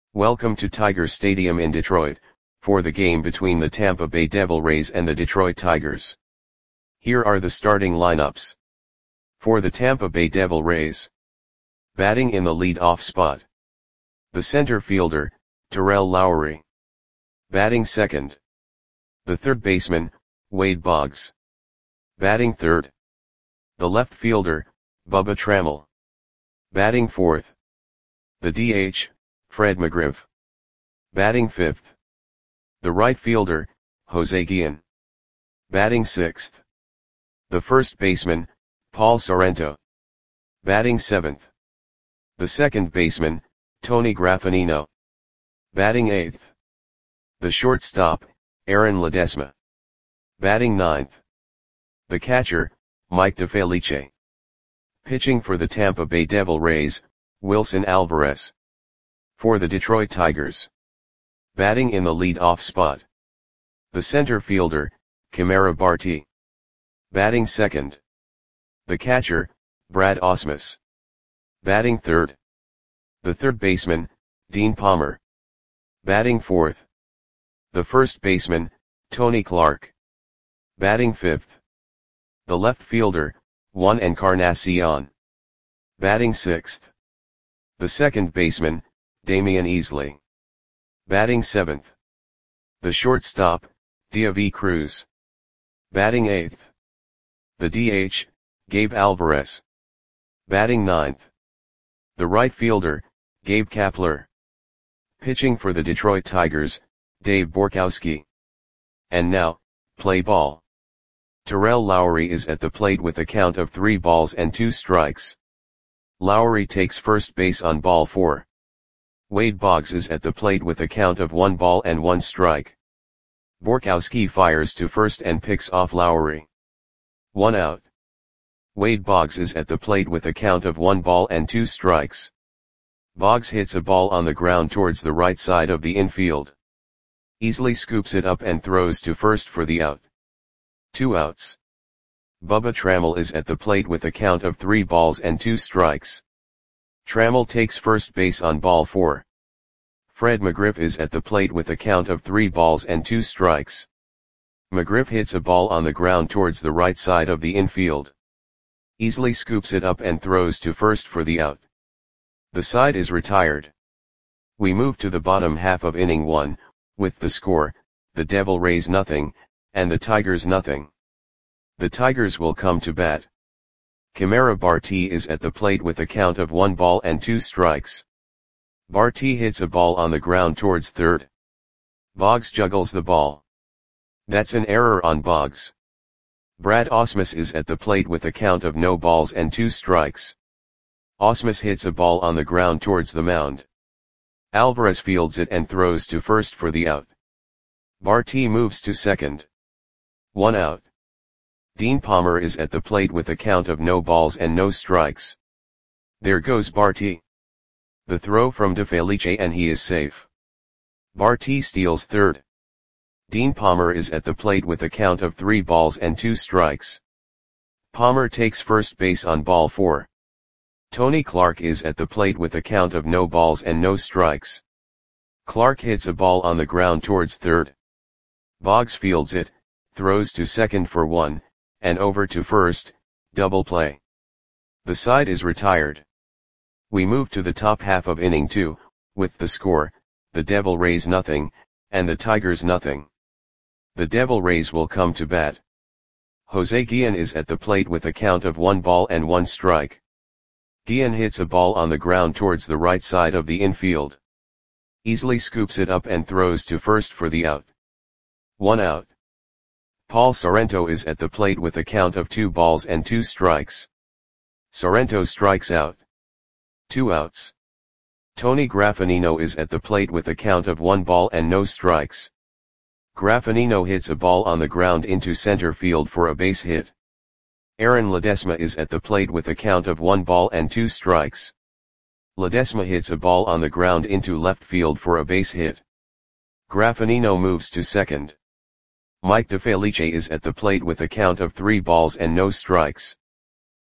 Welcome to Tiger Stadium in Detroit, for the game between the Tampa Bay Devil Rays and the Detroit Tigers. Here are the starting lineups. For the Tampa Bay Devil Rays. Batting in the lead-off spot. The center fielder, Terrell Lowery. Batting second. The third baseman, Wade Boggs. Batting third. The left fielder, Bubba Trammell. Batting fourth. The DH, Fred McGriff. Batting fifth. The right fielder, Jose Guillen. Batting sixth. The first baseman, Paul Sorrento. Batting seventh. The second baseman, Tony Graffagnino. Batting eighth. The shortstop, Aaron Ledesma. Batting ninth. The catcher, Mike DeFelice. Pitching for the Tampa Bay Devil Rays, Wilson Alvarez. For the Detroit Tigers. Batting in the lead-off spot. The center fielder, Kamara Barti. Batting second. The catcher, Brad Ausmus. Batting third. The third baseman, Dean Palmer. Batting fourth. The first baseman, Tony Clark. Batting fifth. The left fielder, Juan Encarnacion. Batting sixth. The second baseman, Damian Easley. Batting seventh. The shortstop, Deivi Cruz. Batting eighth. The DH, Gabe Alvarez. Batting ninth. The right fielder, Gabe Kapler. Pitching for the Detroit Tigers, Dave Borkowski. And now, play ball. Terrell Lowery is at the plate with a count of 3 balls and 2 strikes. Lowery takes first base on ball 4. Wade Boggs is at the plate with a count of 1 ball and 1 strike. Borkowski fires to first and picks off Lowery. 1 out. Wade Boggs is at the plate with a count of 1 ball and 2 strikes. Boggs hits a ball on the ground towards the right side of the infield. Easley scoops it up and throws to first for the out. 2 outs. Bubba Trammell is at the plate with a count of 3 balls and 2 strikes. Trammell takes first base on ball 4. Fred McGriff is at the plate with a count of 3 balls and 2 strikes. McGriff hits a ball on the ground towards the right side of the infield. Easley scoops it up and throws to first for the out. The side is retired. We move to the bottom half of inning 1, with the score, the Devil Rays nothing, and the Tigers nothing. The Tigers will come to bat. Kamara Barti is at the plate with a count of 1 ball and 2 strikes. Barti hits a ball on the ground towards third. Boggs juggles the ball. That's an error on Boggs. Brad Ausmus is at the plate with a count of no balls and 2 strikes. Ausmus hits a ball on the ground towards the mound. Alvarez fields it and throws to first for the out. Barti moves to second. 1 out. Dean Palmer is at the plate with a count of no balls and no strikes. There goes Barti. The throw from DeFelice and he is safe. Barti steals third. Dean Palmer is at the plate with a count of 3 balls and 2 strikes. Palmer takes first base on ball 4. Tony Clark is at the plate with a count of no balls and no strikes. Clark hits a ball on the ground towards third. Boggs fields it, throws to second for 1, and over to first, double play. The side is retired. We move to the top half of inning 2, with the score, the Devil Rays nothing, and the Tigers nothing. The Devil Rays will come to bat. Jose Guillen is at the plate with a count of 1 ball and 1 strike. Guillen hits a ball on the ground towards the right side of the infield. Easley scoops it up and throws to first for the out. 1 out. Paul Sorrento is at the plate with a count of 2 balls and 2 strikes. Sorrento strikes out. 2 outs. Tony Graffagnino is at the plate with a count of 1 ball and no strikes. Graffagnino hits a ball on the ground into center field for a base hit. Aaron Ledesma is at the plate with a count of 1 ball and 2 strikes. Ledesma hits a ball on the ground into left field for a base hit. Graffagnino moves to second. Mike DeFelice is at the plate with a count of 3 balls and no strikes.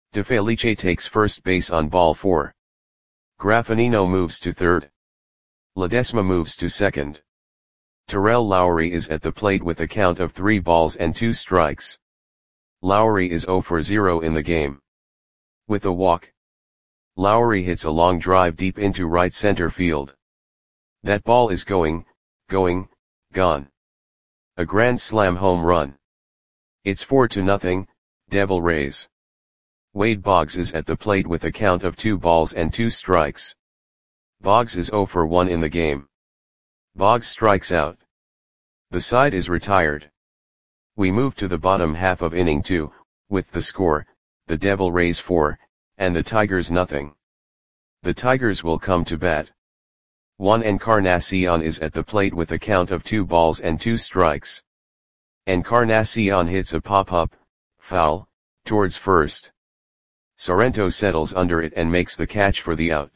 DeFelice takes first base on ball 4. Graffagnino moves to third. Ledesma moves to second. Terrell Lowry is at the plate with a count of 3 balls and 2 strikes. Lowry is 0 for 0 in the game. With a walk, Lowry hits a long drive deep into right center field. That ball is gone. A grand slam home run. It's 4-0, Devil Rays. Wade Boggs is at the plate with a count of 2 balls and 2 strikes. Boggs is 0 for 1 in the game. Boggs strikes out. The side is retired. We move to the bottom half of inning 2, with the score, the Devil Rays 4, and the Tigers nothing. The Tigers will come to bat. Juan Encarnacion is at the plate with a count of 2 balls and 2 strikes. Encarnacion hits a pop-up, foul, towards first. Sorrento settles under it and makes the catch for the out.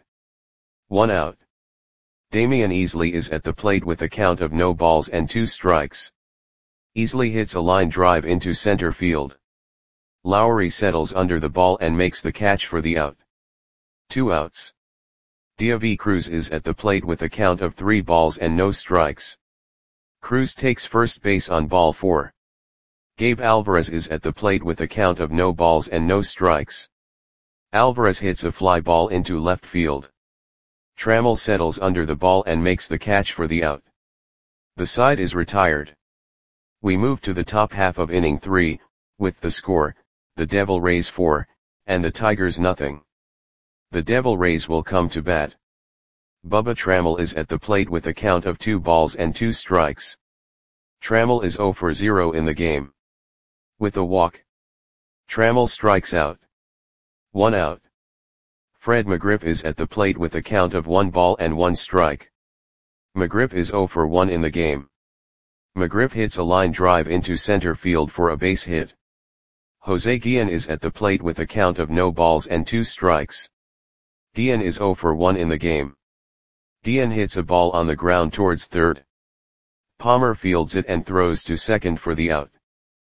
1 out. Damian Easley is at the plate with a count of no balls and 2 strikes. Easley hits a line drive into center field. Lowry settles under the ball and makes the catch for the out. 2 outs. Diaby Cruz is at the plate with a count of 3 balls and no strikes. Cruz takes first base on ball 4. Gabe Alvarez is at the plate with a count of no balls and no strikes. Alvarez hits a fly ball into left field. Trammell settles under the ball and makes the catch for the out. The side is retired. We move to the top half of inning 3, with the score, the Devil Rays 4, and the Tigers nothing. The Devil Rays will come to bat. Bubba Trammell is at the plate with a count of 2 balls and 2 strikes. Trammell is 0 for 0 in the game. With a walk, Trammell strikes out. 1 out. Fred McGriff is at the plate with a count of 1 ball and 1 strike. McGriff is 0 for 1 in the game. McGriff hits a line drive into center field for a base hit. Jose Guillen is at the plate with a count of no balls and 2 strikes. Guillen is 0 for 1 in the game. Guillen hits a ball on the ground towards third. Palmer fields it and throws to second for the out.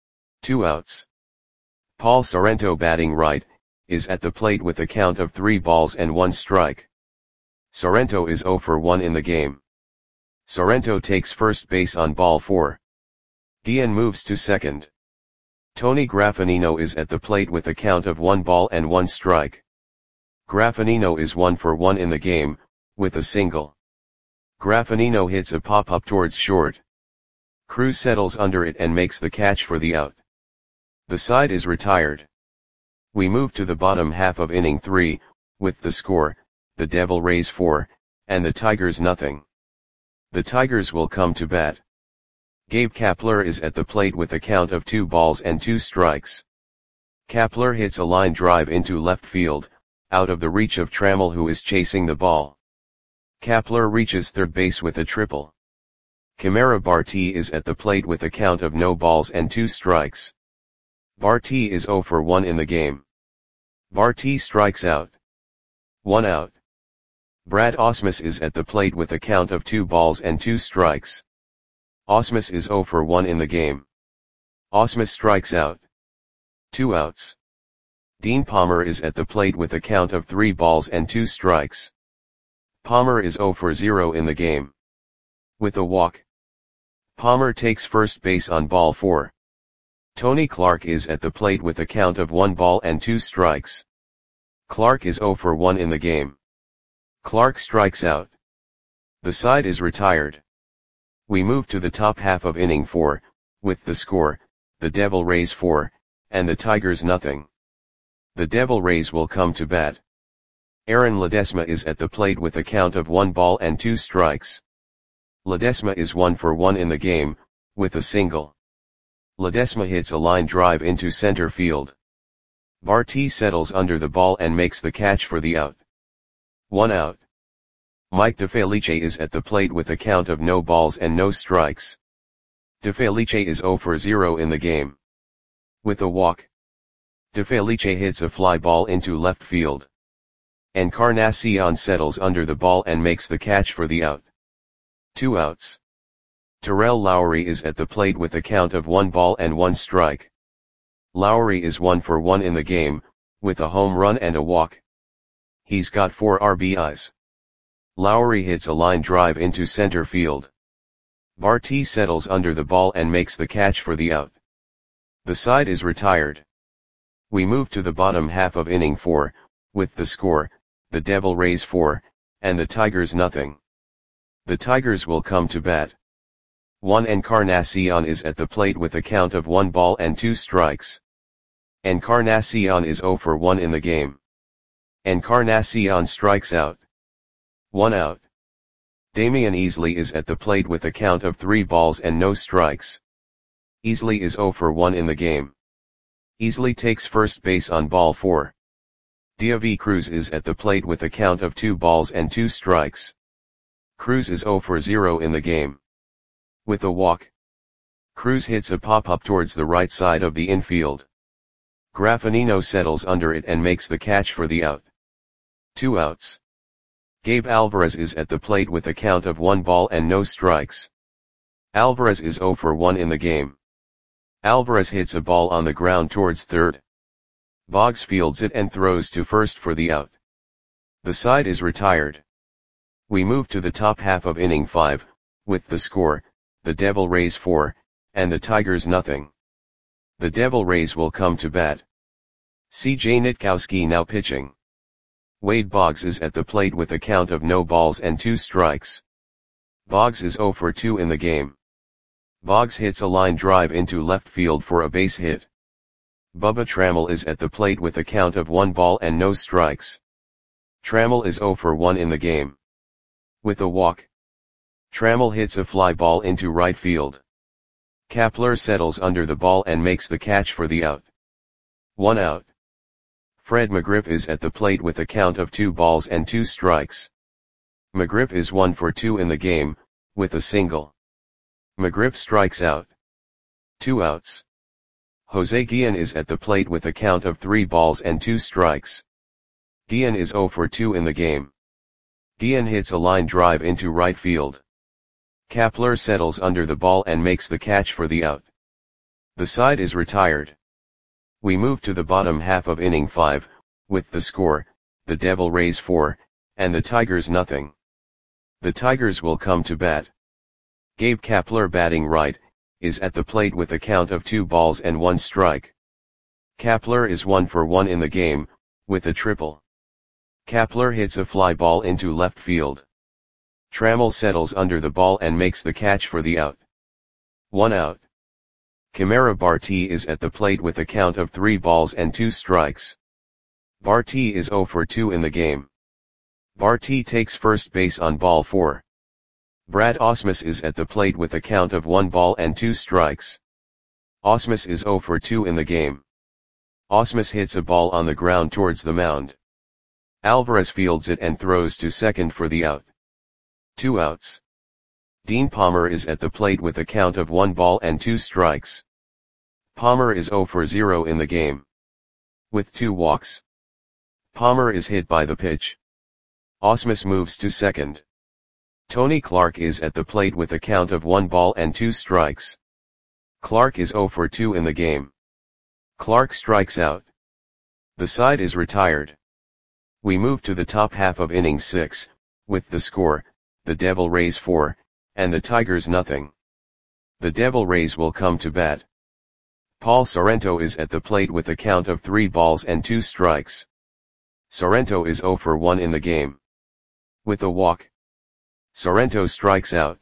2 outs. Paul Sorrento, batting right, is at the plate with a count of 3 balls and 1 strike. Sorrento is 0 for 1 in the game. Sorrento takes first base on ball 4. Guillen moves to second. Tony Graffinino is at the plate with a count of 1 ball and 1 strike. Graffinino is 1 for 1 in the game, with a single. Graffinino hits a pop-up towards short. Cruz settles under it and makes the catch for the out. The side is retired. We move to the bottom half of inning 3, with the score, the Devil Rays 4, and the Tigers nothing. The Tigers will come to bat. Gabe Kapler is at the plate with a count of 2 balls and 2 strikes. Kapler hits a line drive into left field, out of the reach of Trammell, who is chasing the ball. Kapler reaches third base with a triple. Kimera Barti is at the plate with a count of no balls and 2 strikes. Barti is 0 for 1 in the game. Barti strikes out. 1 out. Brad Ausmus is at the plate with a count of 2 balls and 2 strikes. Ausmus is 0 for 1 in the game. Ausmus strikes out. 2 outs. Dean Palmer is at the plate with a count of 3 balls and 2 strikes. Palmer is 0 for 0 in the game. With a walk, Palmer takes first base on ball 4. Tony Clark is at the plate with a count of 1 ball and 2 strikes. Clark is 0 for 1 in the game. Clark strikes out. The side is retired. We move to the top half of inning 4, with the score, the Devil Rays 4, and the Tigers nothing. The Devil Rays will come to bat. Aaron Ledesma is at the plate with a count of 1 ball and 2 strikes. Ledesma is 1 for 1 in the game, with a single. Ledesma hits a line drive into center field. Barti settles under the ball and makes the catch for the out. 1 out. Mike DeFelice is at the plate with a count of no balls and no strikes. DeFelice is 0 for 0 in the game. With a walk, DeFelice hits a fly ball into left field. Encarnacion settles under the ball and makes the catch for the out. 2 outs. Terrell Lowry is at the plate with a count of 1 ball and 1 strike. Lowry is 1 for 1 in the game, with a home run and a walk. He's got 4 RBIs. Lowry hits a line drive into center field. Barty settles under the ball and makes the catch for the out. The side is retired. We move to the bottom half of inning 4, with the score, the Devil Rays 4, and the Tigers nothing. The Tigers will come to bat. Juan Encarnacion is at the plate with a count of 1 ball and 2 strikes. Encarnacion is 0 for 1 in the game. Encarnacion strikes out. 1 out. Damian Easley is at the plate with a count of 3 balls and no strikes. Easley is 0 for 1 in the game. Easley takes first base on ball 4. Deivi Cruz is at the plate with a count of 2 balls and 2 strikes. Cruz is 0 for 0 in the game. With a walk, Cruz hits a pop-up towards the right side of the infield. Graffinino settles under it and makes the catch for the out. 2 outs. Gabe Alvarez is at the plate with a count of 1 ball and no strikes. Alvarez is 0 for 1 in the game. Alvarez hits a ball on the ground towards third. Boggs fields it and throws to first for the out. The side is retired. We move to the top half of inning 5, with the score, the Devil Rays 4, and the Tigers nothing. The Devil Rays will come to bat. C.J. Nitkowski now pitching. Wade Boggs is at the plate with a count of no balls and 2 strikes. Boggs is 0 for 2 in the game. Boggs hits a line drive into left field for a base hit. Bubba Trammell is at the plate with a count of 1 ball and no strikes. Trammell is 0 for 1 in the game. With a walk, Trammell hits a fly ball into right field. Kapler settles under the ball and makes the catch for the out. 1 out. Fred McGriff is at the plate with a count of 2 balls and 2 strikes. McGriff is 1 for 2 in the game, with a single. McGriff strikes out. 2 outs. Jose Guillen is at the plate with a count of 3 balls and 2 strikes. Guillen is 0 for 2 in the game. Guillen hits a line drive into right field. Kapler settles under the ball and makes the catch for the out. The side is retired. We move to the bottom half of inning 5, with the score, the Devil Rays 4, and the Tigers nothing. The Tigers will come to bat. Gabe Kapler batting right, is at the plate with a count of 2 balls and 1 strike. Kapler is 1 for 1 in the game, with a triple. Kapler hits a fly ball into left field. Trammell settles under the ball and makes the catch for the out. 1 out. Kamara Barty is at the plate with a count of 3 balls and 2 strikes. Barty is 0 for 2 in the game. Barty takes first base on ball 4. Brad Ausmus is at the plate with a count of 1 ball and 2 strikes. Ausmus is 0 for 2 in the game. Ausmus hits a ball on the ground towards the mound. Alvarez fields it and throws to second for the out. 2 outs. Dean Palmer is at the plate with a count of 1 ball and 2 strikes. Palmer is 0 for 0 in the game. With 2 walks, Palmer is hit by the pitch. Ausmus moves to second. Tony Clark is at the plate with a count of 1 ball and 2 strikes. Clark is 0 for 2 in the game. Clark strikes out. The side is retired. We move to the top half of inning 6, with the score, the Devil Rays 4, and the Tigers nothing. The Devil Rays will come to bat. Paul Sorrento is at the plate with a count of 3 balls and 2 strikes. Sorrento is 0 for 1 in the game. With a walk, Sorrento strikes out.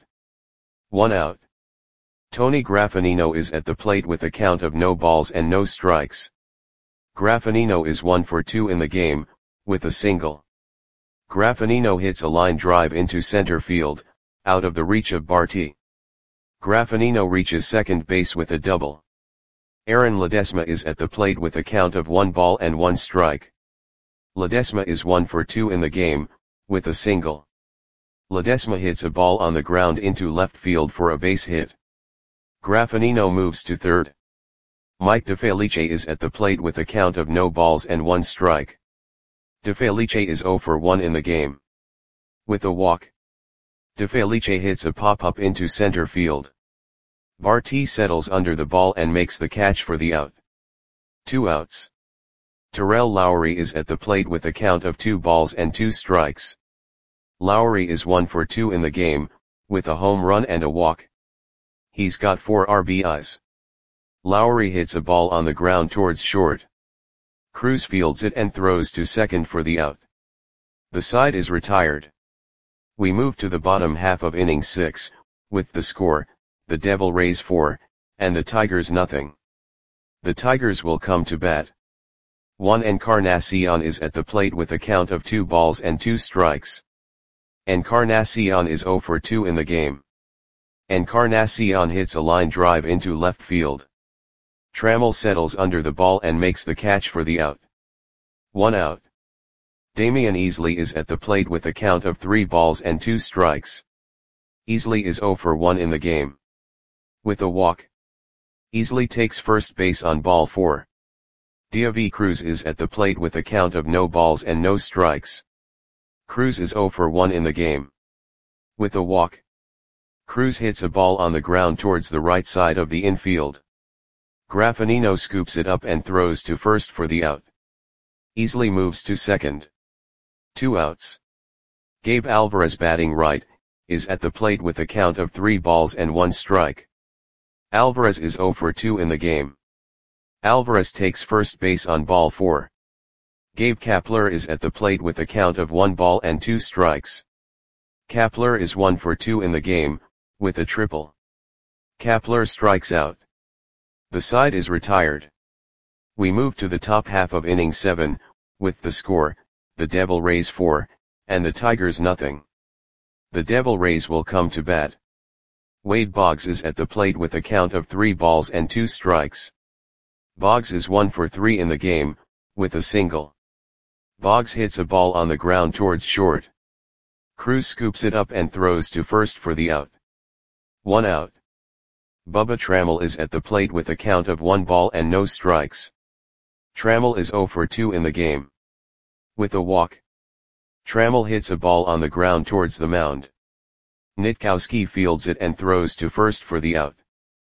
1 out. Tony Graffinino is at the plate with a count of no balls and no strikes. Graffinino is 1 for 2 in the game, with a single. Graffinino hits a line drive into center field, out of the reach of Barty. Graffinino reaches second base with a double. Aaron Ledesma is at the plate with a count of 1 ball and 1 strike. Ledesma is 1 for 2 in the game, with a single. Ledesma hits a ball on the ground into left field for a base hit. Graffinino moves to third. Mike DeFelice is at the plate with a count of no balls and 1 strike. DeFelice is 0 for 1 in the game. With a walk, DeFelice hits a pop-up into center field. Barty settles under the ball and makes the catch for the out. 2 outs. Terrell Lowry is at the plate with a count of 2 balls and 2 strikes. Lowry is 1 for 2 in the game, with a home run and a walk. He's got 4 RBIs. Lowry hits a ball on the ground towards short. Cruz fields it and throws to second for the out. The side is retired. We move to the bottom half of inning 6, with the score, the Devil Rays 4, and the Tigers nothing. The Tigers will come to bat. Juan Encarnacion is at the plate with a count of 2 balls and 2 strikes. Encarnacion is 0 for 2 in the game. Encarnacion hits a line drive into left field. Trammell settles under the ball and makes the catch for the out. 1 out. Damian Easley is at the plate with a count of 3 balls and 2 strikes. Easley is 0 for 1 in the game. With a walk. Easley takes first base on ball 4. David Cruz is at the plate with a count of no balls and no strikes. Cruz is 0 for 1 in the game. With a walk. Cruz hits a ball on the ground towards the right side of the infield. Graffinino scoops it up and throws to first for the out. Easley moves to second. 2 outs. Gabe Alvarez, batting right, is at the plate with a count of 3 balls and 1 strike. Alvarez is 0 for 2 in the game. Alvarez takes first base on ball 4. Gabe Kapler is at the plate with a count of 1 ball and 2 strikes. Kapler is 1 for 2 in the game, with a triple. Kapler strikes out. The side is retired. We move to the top half of inning 7, with the score, the Devil Rays 4, and the Tigers nothing. The Devil Rays will come to bat. Wade Boggs is at the plate with a count of 3 balls and 2 strikes. Boggs is 1 for 3 in the game, with a single. Boggs hits a ball on the ground towards short. Cruz scoops it up and throws to first for the out. 1 out. Bubba Trammell is at the plate with a count of 1 ball and no strikes. Trammell is 0 for 2 in the game. With a walk. Trammell hits a ball on the ground towards the mound. Nitkowski fields it and throws to first for the out.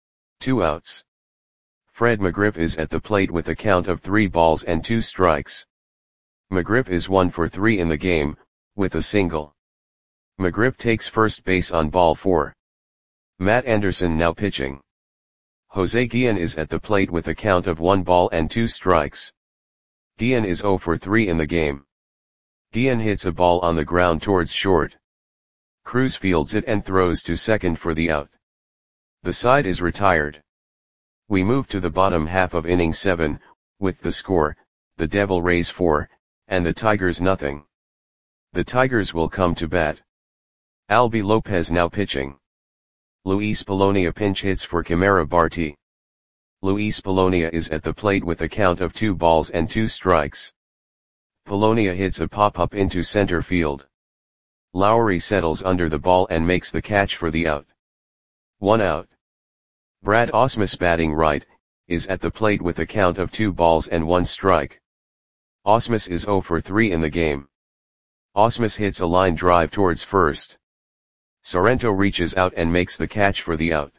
2 outs. Fred McGriff is at the plate with a count of 3 balls and 2 strikes. McGriff is 1 for 3 in the game, with a single. McGriff takes first base on ball 4. Matt Anderson now pitching. Jose Guillen is at the plate with a count of 1 ball and 2 strikes. Guillen is 0 for 3 in the game. Guillen hits a ball on the ground towards short. Cruz fields it and throws to second for the out. The side is retired. We move to the bottom half of inning 7, with the score, the Devil Rays 4, and the Tigers nothing. The Tigers will come to bat. Albie Lopez now pitching. Luis Polonia pinch hits for Camara Barti. Luis Polonia is at the plate with a count of 2 balls and 2 strikes. Polonia hits a pop-up into center field. Lowry settles under the ball and makes the catch for the out. 1 out. Brad Ausmus, batting right, is at the plate with a count of 2 balls and 1 strike. Ausmus is 0 for 3 in the game. Ausmus hits a line drive towards first. Sorrento reaches out and makes the catch for the out.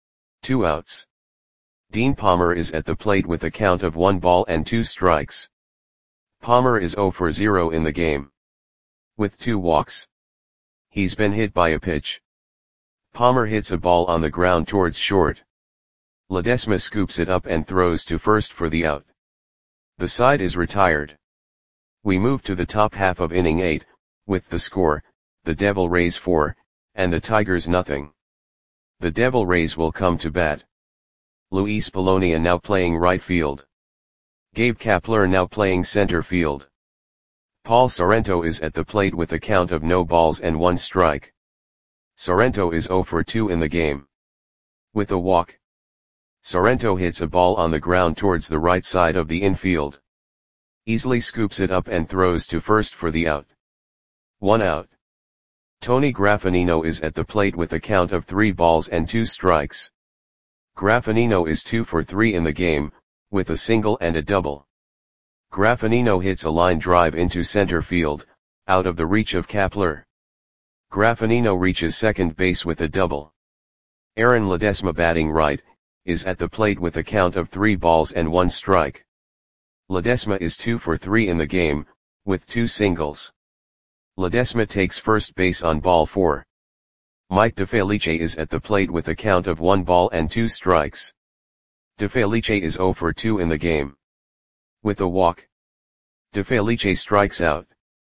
2 outs. Dean Palmer is at the plate with a count of 1 ball and 2 strikes. Palmer is 0 for 0 in the game. With 2 walks. He's been hit by a pitch. Palmer hits a ball on the ground towards short. Ledesma scoops it up and throws to first for the out. The side is retired. We move to the top half of inning 8, with the score, the Devil Rays 4, and the Tigers nothing. The Devil Rays will come to bat. Luis Polonia now playing right field. Gabe Kapler now playing center field. Paul Sorrento is at the plate with a count of no balls and 1 strike. Sorrento is 0 for 2 in the game. With a walk. Sorrento hits a ball on the ground towards the right side of the infield. Easley scoops it up and throws to first for the out. 1 out. Tony Graffinino is at the plate with a count of 3 balls and 2 strikes. Graffinino is 2 for 3 in the game, with a single and a double. Graffinino hits a line drive into center field, out of the reach of Kapler. Graffinino reaches second base with a double. Aaron Ledesma, batting right, is at the plate with a count of 3 balls and 1 strike. Ledesma is 2 for 3 in the game, with 2 singles. Ledesma takes first base on ball 4. Mike DeFelice is at the plate with a count of 1 ball and 2 strikes. DeFelice is 0 for 2 in the game. With a walk, DeFelice strikes out.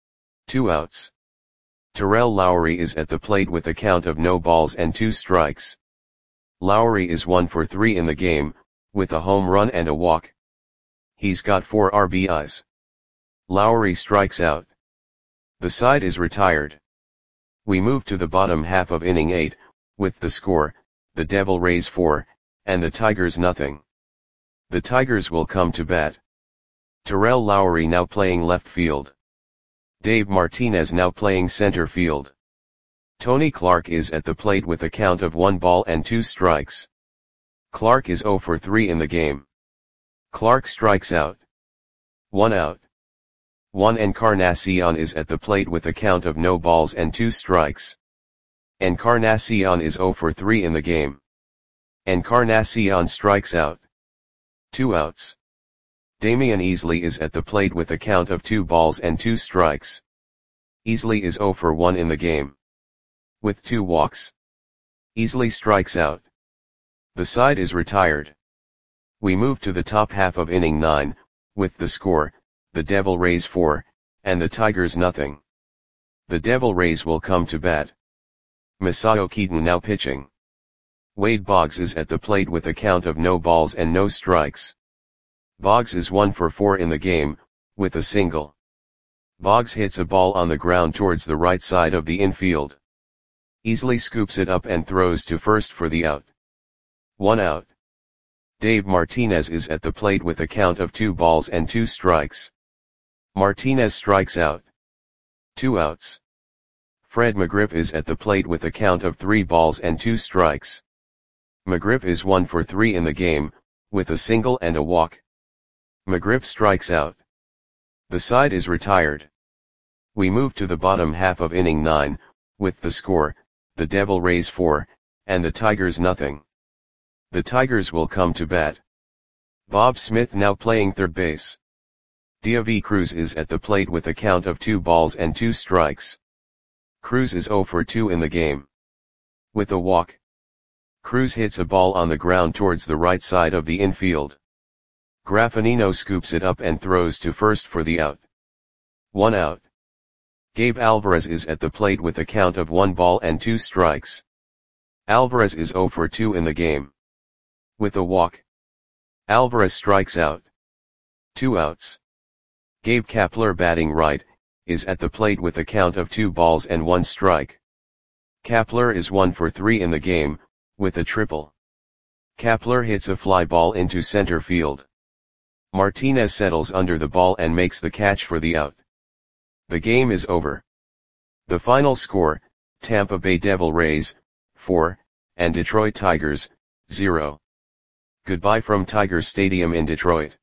2 outs. Terrell Lowry is at the plate with a count of no balls and 2 strikes. Lowry is 1 for 3 in the game, with a home run and a walk. He's got 4 RBIs. Lowry strikes out. The side is retired. We move to the bottom half of inning 8, with the score, the Devil Rays 4, and the Tigers nothing. The Tigers will come to bat. Terrell Lowry now playing left field. Dave Martinez now playing center field. Tony Clark is at the plate with a count of 1 ball and 2 strikes. Clark is 0 for 3 in the game. Clark strikes out. 1 out. Juan Encarnacion is at the plate with a count of no balls and 2 strikes. Encarnacion is 0 for 3 in the game. Encarnacion strikes out. 2 outs. Damian Easley is at the plate with a count of 2 balls and 2 strikes. Easley is 0 for 1 in the game. With 2 walks. Easley strikes out. The side is retired. We move to the top half of inning 9, with the score, the Devil Rays 4, and the Tigers nothing. The Devil Rays will come to bat. Masao Keaton now pitching. Wade Boggs is at the plate with a count of no balls and no strikes. Boggs is 1 for 4 in the game, with a single. Boggs hits a ball on the ground towards the right side of the infield. Easley scoops it up and throws to first for the out. 1 out. Dave Martinez is at the plate with a count of 2 balls and 2 strikes. Martinez strikes out. 2 outs. Fred McGriff is at the plate with a count of 3 balls and 2 strikes. McGriff is 1 for 3 in the game, with a single and a walk. McGriff strikes out. The side is retired. We move to the bottom half of inning 9, with the score, the Devil Rays 4, and the Tigers nothing. The Tigers will come to bat. Bob Smith now playing third base. Diavy Cruz is at the plate with a count of 2 balls and 2 strikes. Cruz is 0 for 2 in the game. With a walk. Cruz hits a ball on the ground towards the right side of the infield. Graffinino scoops it up and throws to first for the out. 1 out. Gabe Alvarez is at the plate with a count of 1 ball and 2 strikes. Alvarez is 0 for 2 in the game. With a walk. Alvarez strikes out. 2 outs. Gabe Kapler batting right, is at the plate with a count of 2 balls and 1 strike. Kapler is 1 for 3 in the game, with a triple. Kapler hits a fly ball into center field. Martinez settles under the ball and makes the catch for the out. The game is over. The final score, Tampa Bay Devil Rays, 4, and Detroit Tigers, 0. Goodbye from Tiger Stadium in Detroit.